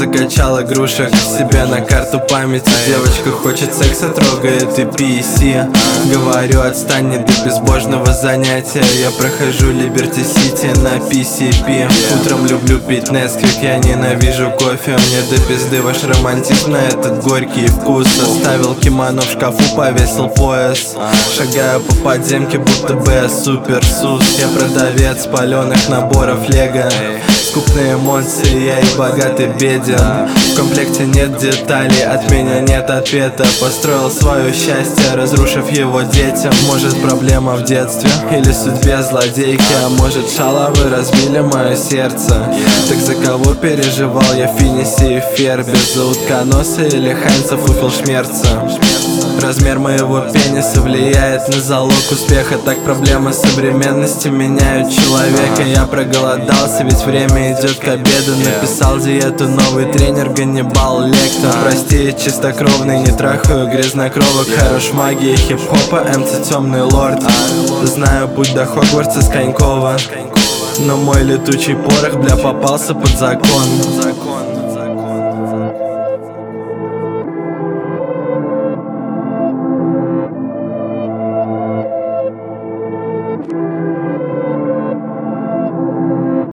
закачал игрушек себе на карту памяти. Девочка хочет секса, трогает и PC. Говорю, отстань, не до безбожного занятия. Я прохожу Liberty City на PCP. Утром люблю пить Nesquik, я ненавижу кофе. Мне до пизды ваш романтизм на этот горький вкус. Оставил кимоно в шкафу, повесил пояс. Шагаю по подземке, будто бы я супер сус. Я продавец паленых наборов лего. Скупные эмоции, я и богат, и беден. В комплекте нет деталей, от меня нет ответа. Построил свое счастье, разрушив его детям. Может, проблема в детстве или судьбе злодейки, а может, шалавы разбили мое сердце. Так за кого переживал я в Финисе и Фербе? За утконоса или Хайнцев у Филшмерца? Размер моего пениса влияет на залог успеха. Так проблемы современности меняют человека. Я проголодался, ведь время идет к обеду. Написал диету новый тренер Ганнибал Лектор. Прости, чистокровный, не трахаю грязнокровок. Хорош в магии хип-хопа, МЦ темный лорд. Знаю путь до Хогвартса с Конькова, но мой летучий порох, бля, попался под закон.